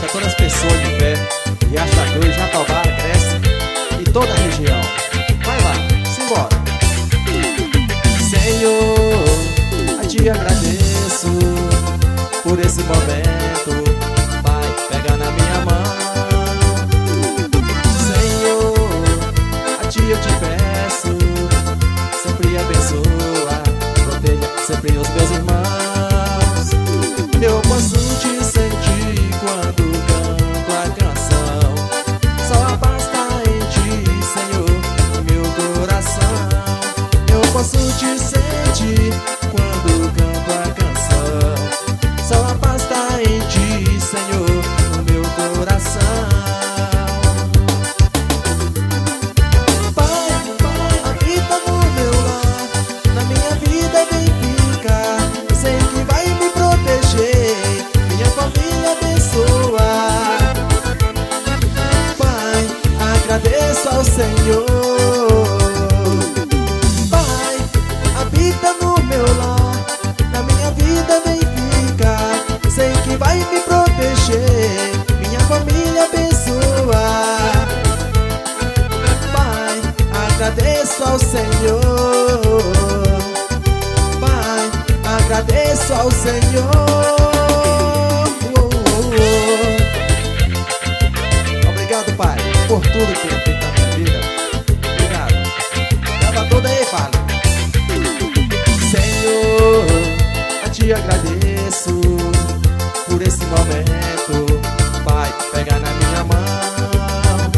a todas as pessoas de pé, Riacho da Cruz, Jatobá, Grécia e toda a região. Vai lá, simbora. Senhor, a te agradeço por esse momento. Pai, pega na minha mão. Senhor, a ti eu te peço, sempre abençoa, proteja sempre os meus irmãos. Eu posso te sentir quando canto a canção. Só a paz tá em ti, Senhor, meu coração. Eu posso te sentir quando canto a canção. Só a paz tá em ti, Senhor, no meu coração. Pai, habita no meu lar, na minha vida vem ficar. Eu sei que vai me proteger, minha família abençoar. Pai, agradeço ao Senhor. Pai, habita no meu lar, na minha vida vem ficar. Eu sei que vai me proteger, minha família abençoar. Pai, agradeço ao Senhor. Pai, agradeço ao Senhor. Obrigado, Pai, por tudo que tem feito na minha vida. Obrigado. Leva toda aí, Pai. Senhor, a te agradeço por esse momento. Pai, pega na minha mão.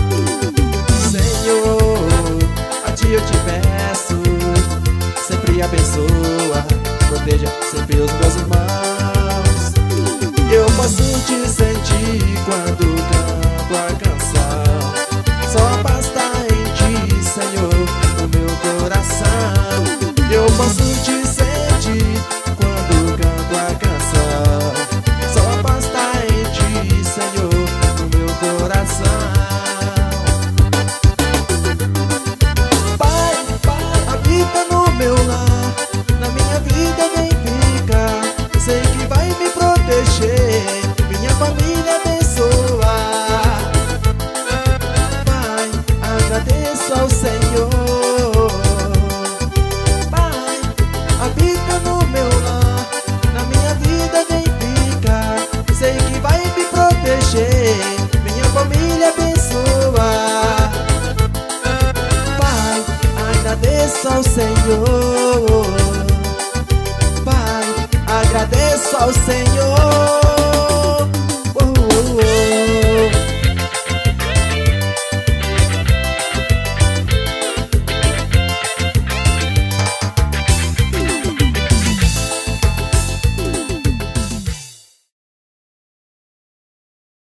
Senhor, a ti eu te peço, sempre abençoa, proteja sempre os meus irmãos. Eu posso te sentir quando canto a canção. Só a paz tá em ti, Senhor, no meu coração. Eu posso te sentir quando canto a canção. Só a paz tá em ti, Senhor, no meu coração. Pai, habita no meu lar, na minha vida vem ficar. Eu sei que vai me proteger, minha família abençoar. Pai, agradeço ao Senhor. Pai, habita no meu lar, na minha vida vem ficar. Eu sei que vai me proteger, minha família abençoar. Pai, agradeço ao Senhor. Pai, agradeço ao Senhor.